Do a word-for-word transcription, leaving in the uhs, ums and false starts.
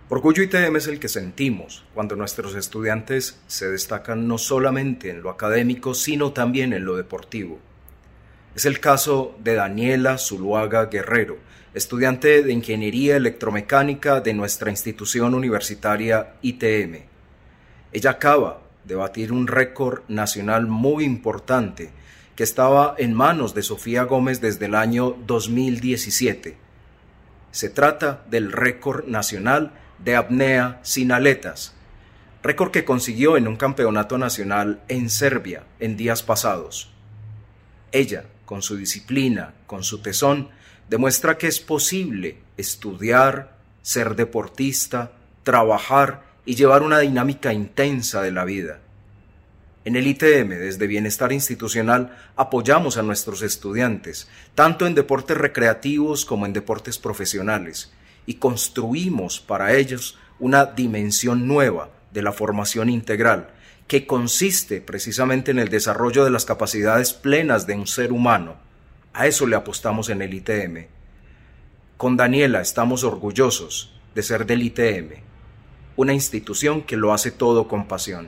Orgullo I T M es el que sentimos cuando nuestros estudiantes se destacan no solamente en lo académico, sino también en lo deportivo. Es el caso de Daniela Zuluaga Guerrero, estudiante de Ingeniería Electromecánica de nuestra institución universitaria I T M. Ella acaba de batir un récord nacional muy importante que estaba en manos de Sofía Gómez desde el año dos mil diecisiete. Se trata del récord nacional de apnea sin aletas, récord que consiguió en un campeonato nacional en Serbia en días pasados. Ella, con su disciplina, con su tesón, demuestra que es posible estudiar, ser deportista, trabajar y llevar una dinámica intensa de la vida. En el I T M, desde Bienestar Institucional, apoyamos a nuestros estudiantes, tanto en deportes recreativos como en deportes profesionales, y construimos para ellos una dimensión nueva de la formación integral, que consiste precisamente en el desarrollo de las capacidades plenas de un ser humano. A eso le apostamos en el I T M. Con Daniela estamos orgullosos de ser del I T M, una institución que lo hace todo con pasión.